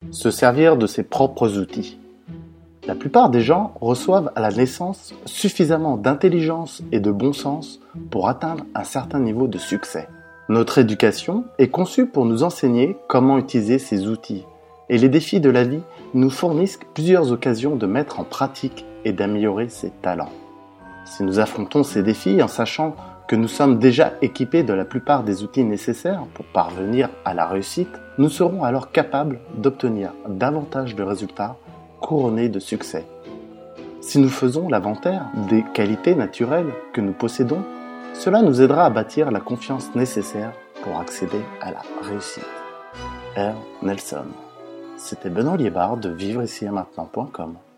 Se servir de ses propres outils. La plupart des gens reçoivent à la naissance suffisamment d'intelligence et de bon sens pour atteindre un certain niveau de succès. Notre éducation est conçue pour nous enseigner comment utiliser ces outils, et les défis de la vie nous fournissent plusieurs occasions de mettre en pratique et d'améliorer ces talents. Si nous affrontons ces défis en sachant que nous sommes déjà équipés de la plupart des outils nécessaires pour parvenir à la réussite, nous serons alors capables d'obtenir davantage de résultats couronnés de succès. Si nous faisons l'inventaire des qualités naturelles que nous possédons, cela nous aidera à bâtir la confiance nécessaire pour accéder à la réussite. R. Nelson. C'était Benoît Liébard de vivreici-et-maintenant.com.